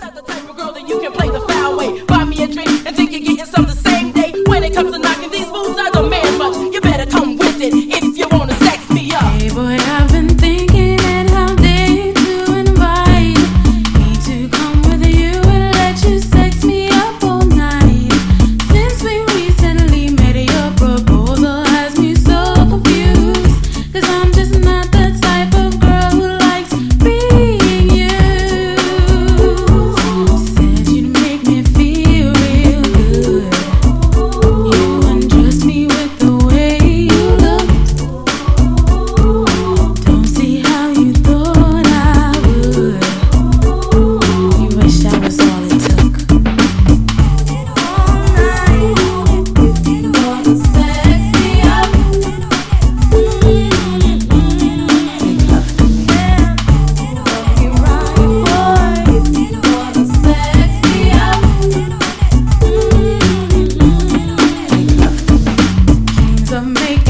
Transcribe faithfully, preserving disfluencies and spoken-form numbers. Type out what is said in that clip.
not the type of girl that you can play the foul way. Buy me a drink and think you're getting some the same day. When it comes to knocking these boots, I demand much. You better come with it if you wanna sex me up. Hey boy, I've been thinking and how dare to invite me to come with you and let you sex me up all night. Since we recently met, your proposal has me so confused. Cause I'm just not the type of girl who likes being used. Said you'd make me feel real good. You undressed me with the way you looked. Don't see how you thought I would. You wish I was all it took. All night, gonna sex me up. You're right, boy. Gonna sex me up. Dreams of making